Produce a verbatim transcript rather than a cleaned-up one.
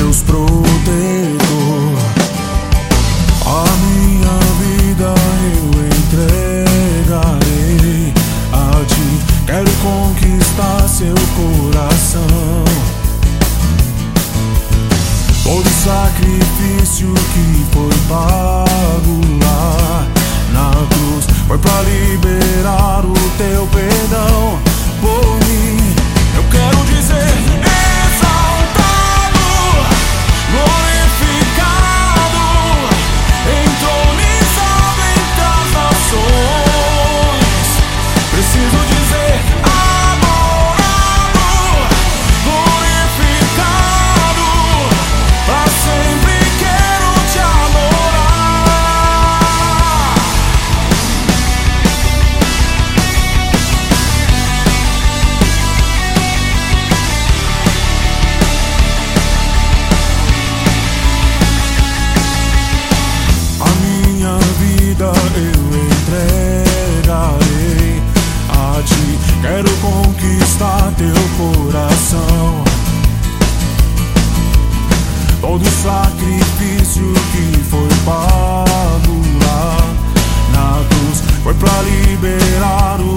Deus protetor. A minha vida eu entregarei a ti. Quero conquistar seu coração. Todo sacrifício que foi pago lá na cruz foi pra liberar o teu perdão por mim. Eu quero dizer: exaltado, glorificado, entronizado entre as nações. Preciso dizer: adorado, glorificado, pra sempre quero te adorar. A minha vida eu entregarei a ti. Quero conquistar teu coração. Todo sacrifício que foi pago lá na cruz foi pra liberar o